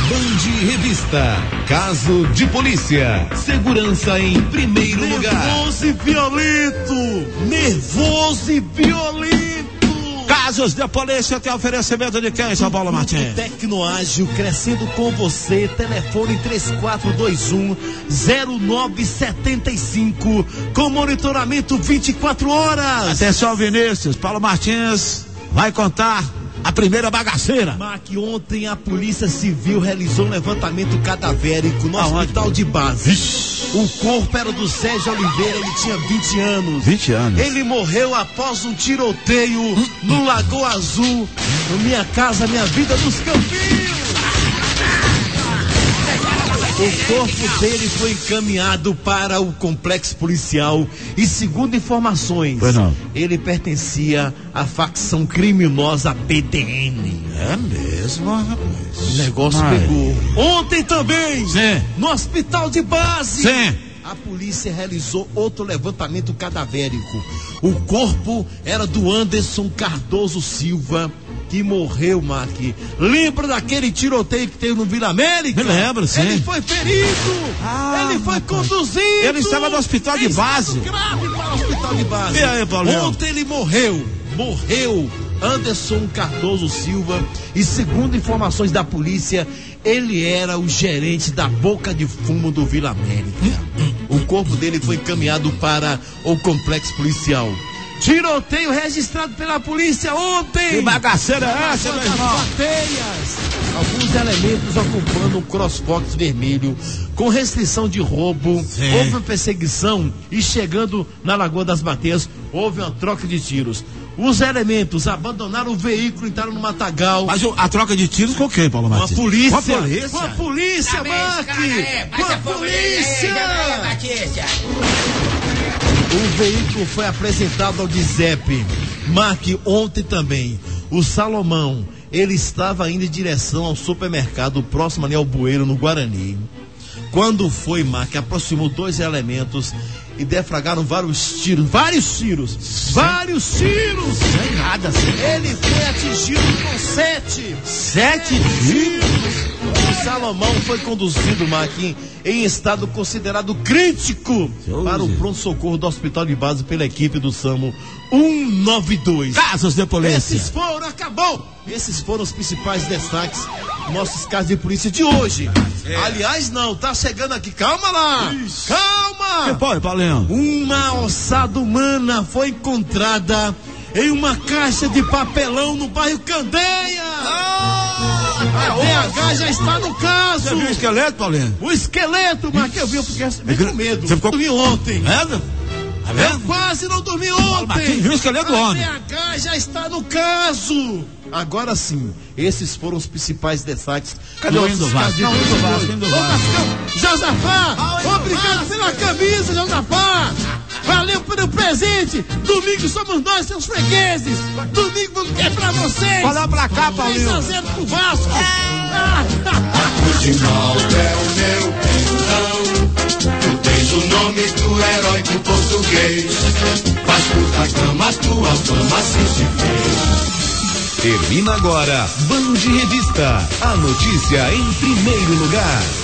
Band Revista. Caso de polícia. Segurança em primeiro lugar. Nervoso e violento. Casos de polícia tem oferecimento de quem, São Paulo Martins? Tecnoágil, crescendo com você. Telefone 3421-0975. Com monitoramento 24 horas. Atenção, Vinícius. Paulo Martins vai contar a primeira bagaceira. Mac, ontem a Polícia Civil realizou um levantamento cadavérico no hospital de base. O corpo era do Sérgio Oliveira, ele tinha 20 anos. 20 anos. Ele morreu após um tiroteio no Lagoa Azul, no Minha Casa Minha Vida dos Campinhos. O corpo dele foi encaminhado para o complexo policial e, segundo informações, ele pertencia à facção criminosa PDN. É mesmo, rapaz. O negócio pegou. Ontem também, sim, no hospital de base, sim, a polícia realizou outro levantamento cadavérico. O corpo era do Anderson Cardoso Silva, que morreu, Mac. Lembra daquele tiroteio que teve no Vila América? Me lembro, sim. Ele foi ferido. Ele foi conduzido. Ele estava no hospital de base. Grave para o hospital de base. E aí, Paulinho? Ontem ele morreu. Anderson Cardoso Silva. E segundo informações da polícia, ele era o gerente da boca de fumo do Vila América. O corpo dele foi encaminhado para o complexo policial. Tiroteio registrado pela polícia ontem. Que bagaceira é essa, meu irmão? Alguns elementos ocupando um CrossFox vermelho com restrição de roubo. Sim. Houve uma perseguição e chegando na Lagoa das Bateias houve uma troca de tiros. Os elementos abandonaram o veículo e entraram no matagal. Mas a troca de tiros com quem, Paulo Martins? Com a polícia. Com a polícia? Com a polícia, Mac. Com a polícia. O veículo foi apresentado ao DIZEP. Mac, ontem também. O Salomão, ele estava indo em direção ao supermercado próximo ali ao Bueiro, no Guarani. Quando foi, Mac, aproximou dois elementos e deflagraram vários tiros. Sem nada, assim. Ele foi atingido com 7 tiros. O Salomão foi conduzido, Marquinhos, em estado considerado crítico para o pronto-socorro do hospital de base pela equipe do SAMU 192. Casos de polícia. Esses foram os principais destaques dos nossos casos de polícia de hoje. Aliás, não, tá chegando aqui. Calma lá. Calma. Que foi, Paulinho? Uma ossada humana foi encontrada em uma caixa de papelão no bairro Candeia. A DH já está no caso. Você viu o esqueleto, Paulinho? O esqueleto, mas que eu vi, porque fiquei com medo. Você ficou dormi ontem. É? Eu quase não dormi ontem. Viu o esqueleto do homem? A DH já está no caso. Agora sim, esses foram os principais destaques. Cadê o Indo Vasco? Não, Indo Vasco. Josafá, obrigado pela camisa, Josafá. Valeu pelo presente. Domingo somos nós, seus fregueses. Domingo é pra vocês. Olha pra cá, Paulinho. 3-0 pro Vasco. O final é o meu perdão. Tu tens o nome do herói do português. Faz puta cama, tua fama assim se fez. Termina agora Band Revista. A notícia em primeiro lugar.